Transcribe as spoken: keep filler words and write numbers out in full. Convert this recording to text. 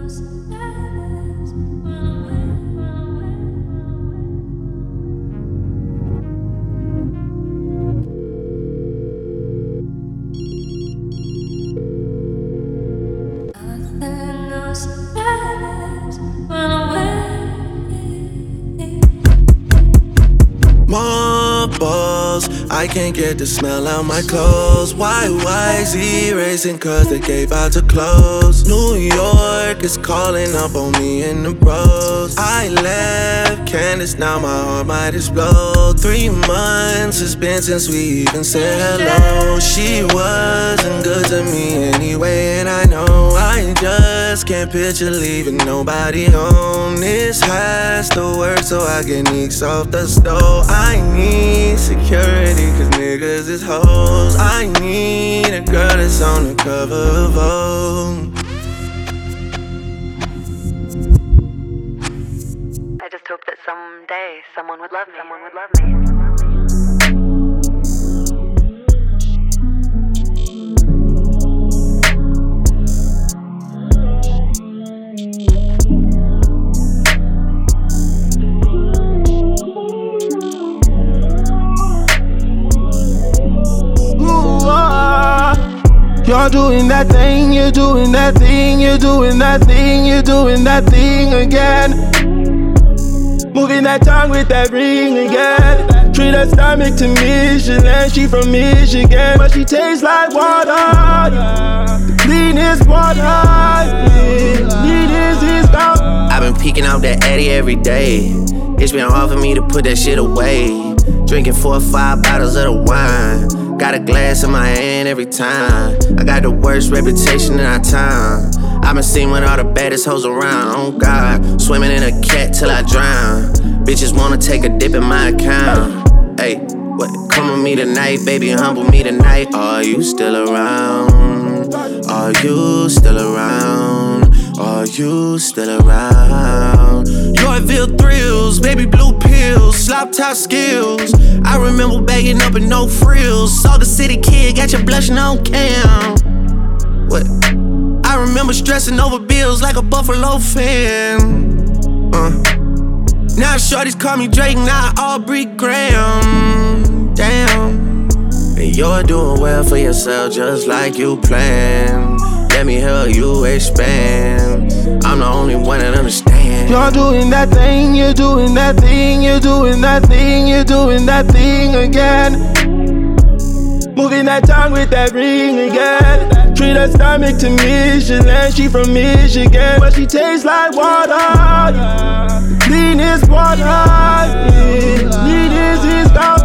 Marbles, I can't get the smell out my clothes. Why, why is he racing? Cause they gave out to close. New York is calling up on me and the bros. I left Candace, now my heart might explode. Three months it's been since we even said hello. She wasn't good to me anyway, and I know I just can't picture leaving nobody home. This has to work so I can ease off the stove. I need security cause niggas is hoes. I need a girl that's on the cover of Vogue. I just hope that someday someone would love me. Someone would love me. You're doing that thing, you're doing that thing, you're doing that thing, you're doing that thing again. Moving that tongue with that ring again. Treat her stomach to Michelin, she from Michigan, but she tastes like water. The cleanest water, yeah. Neatest is gone. I've been peeking out that Addy every day. It's been hard for me to put that shit away. Drinking four or five bottles of the wine. Got a glass in my hand every time. I got the worst reputation in our town. I've been seen with all the baddest hoes around. Oh God, swimming in a cat till I drown. Bitches wanna take a dip in my account. Hey, what? Come with me tonight, baby, humble me tonight. Are you still around? Are you still around? Are you still around? Yorkville thrills, baby blue pills, slop top skills. I remember bagging up in no frills. Saw the city kid, got you blushing on cam. What? I remember stressing over bills like a Buffalo fan. Uh. Now shorties call me Drake, now Aubrey Graham. Damn. And you're doing well for yourself, just like you planned. Let me help you expand. I'm the only one that understands. You're doing that thing, you're doing that thing, you're doing that thing, you're doing that thing again. Moving that tongue with that ring again. Treat her stomach to Michelin, she from Michigan, but she tastes like water. The cleanest water, yeah. Neatest is gone.